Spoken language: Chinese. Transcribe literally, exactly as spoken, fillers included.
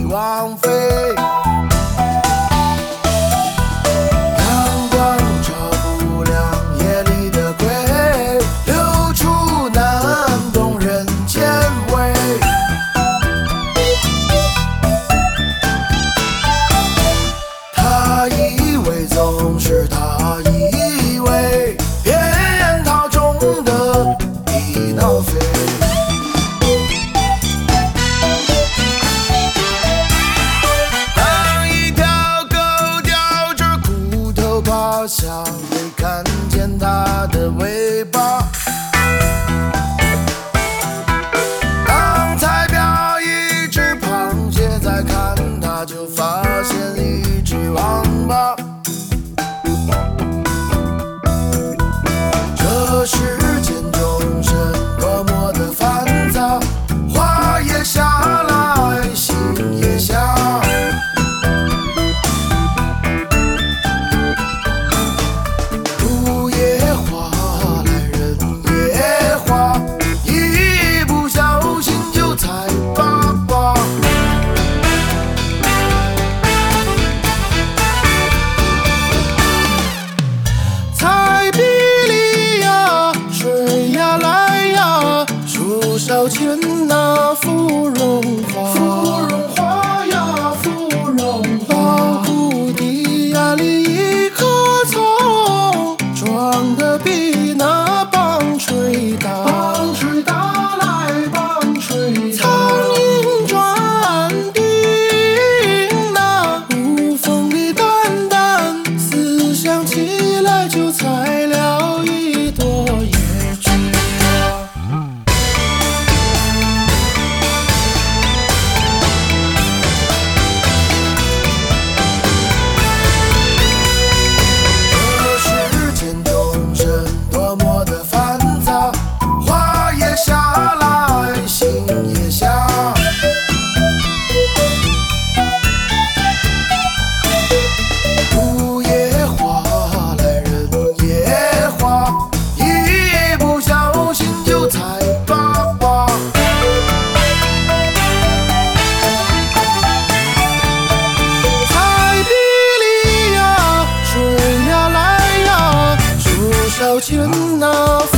枉费。阳光照不亮夜里的鬼，流出难懂人间味。他以为总是他以为，骗他中的一脑飞。当一条狗叼着骨头爬向会看见它的尾巴。当才漂一只螃蟹在看它，就发现一只王八。这世间众生多么的繁杂，花也下来，心也下。树也花来，人也花，一不小心就踩粑粑。彩笔里呀，水呀来呀，树梢牵那芙蓉花。芙蓉花呀，芙蓉花。稻谷地呀里一棵葱，壮得比那棒槌大。棒槌打来棒槌打。苍蝇转叮那无风里淡淡，思想起来就采了一朵野菊花。这世间众生多么的繁杂，花也下来，心也下。树也花来，人也花，一不小心就踩粑粑。彩笔里呀，水呀来呀，树梢牵那